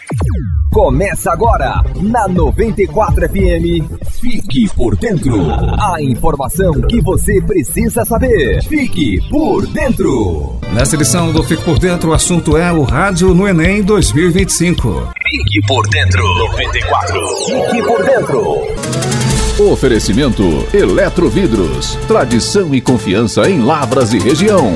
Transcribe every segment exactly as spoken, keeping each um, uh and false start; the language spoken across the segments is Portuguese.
Começa agora, na noventa e quatro F M, Fique por Dentro. A informação que você precisa saber. Fique por Dentro. Nesta edição do Fique por Dentro, o assunto é o rádio no Enem dois mil e vinte e cinco. Fique por Dentro. noventa e quatro. Fique por Dentro. Oferecimento Eletrovidros. Tradição e confiança em Lavras e região.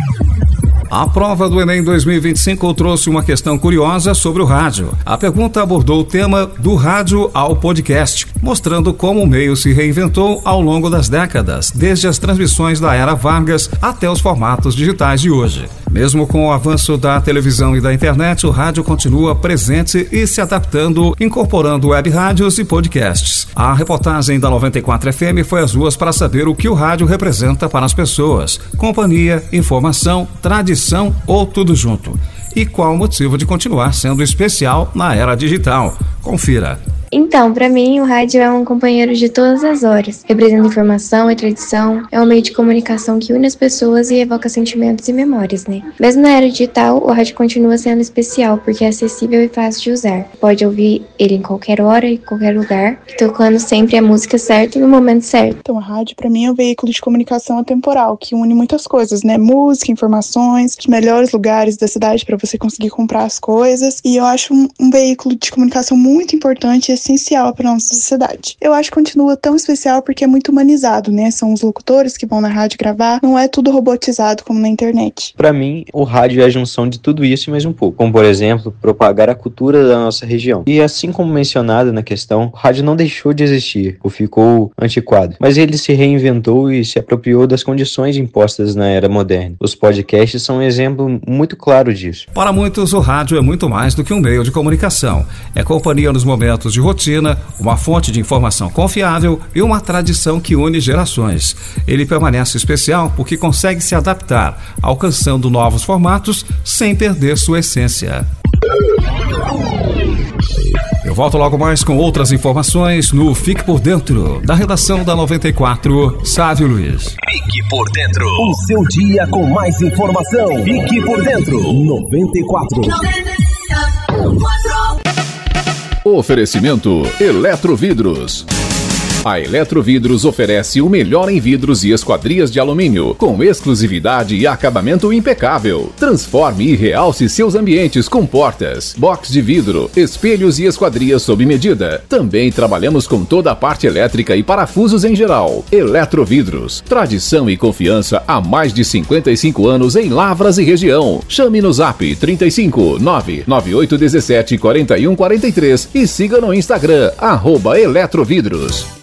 A prova do Enem dois mil e vinte e cinco trouxe uma questão curiosa sobre o rádio. A pergunta abordou o tema do rádio ao podcast, mostrando como o meio se reinventou ao longo das décadas, desde as transmissões da era Vargas até os formatos digitais de hoje. Mesmo com o avanço da televisão e da internet, o rádio continua presente e se adaptando, incorporando web rádios e podcasts. A reportagem da noventa e quatro F M foi às ruas para saber o que o rádio representa para as pessoas: companhia, informação, tradição ou tudo junto. E qual o motivo de continuar sendo especial na era digital? Confira. Então, para mim, o rádio é um companheiro de todas as horas. Representa informação e tradição, é um meio de comunicação que une as pessoas e evoca sentimentos e memórias, né? Mesmo na era digital, o rádio continua sendo especial porque é acessível e fácil de usar. Pode ouvir ele em qualquer hora e qualquer lugar, tocando sempre a música certa no momento certo. Então, a rádio, para mim, é um veículo de comunicação atemporal que une muitas coisas, né? Música, informações, os melhores lugares da cidade para você conseguir comprar as coisas. E eu acho um, um veículo de comunicação muito importante e essencial para nossa sociedade. Eu acho que continua tão especial porque é muito humanizado, né? São os locutores que vão na rádio gravar, não é tudo robotizado como na internet. Para mim, o rádio é a junção de tudo isso e mais um pouco, como por exemplo, propagar a cultura da nossa região. E assim como mencionado na questão, o rádio não deixou de existir, ou ficou antiquado, mas ele se reinventou e se apropriou das condições impostas na era moderna. Os podcasts são um exemplo muito claro disso. Para muitos, o rádio é muito mais do que um meio de comunicação. É companhia nos momentos de rotina, uma fonte de informação confiável e uma tradição que une gerações. Ele permanece especial porque consegue se adaptar, alcançando novos formatos sem perder sua essência. Eu volto logo mais com outras informações no Fique por Dentro, da redação da noventa e quatro, Sávio Luiz. Fique por Dentro, o seu dia com mais informação. Fique por Dentro, noventa e quatro. Oferecimento Eletrovidros. A Eletrovidros oferece o melhor em vidros e esquadrias de alumínio, com exclusividade e acabamento impecável. Transforme e realce seus ambientes com portas, box de vidro, espelhos e esquadrias sob medida. Também trabalhamos com toda a parte elétrica e parafusos em geral. Eletrovidros, tradição e confiança há mais de cinquenta e cinco anos em Lavras e região. Chame no Zap trinta e cinco, nove nove oito um sete, quatro um quatro três e siga no Instagram, arroba Eletrovidros.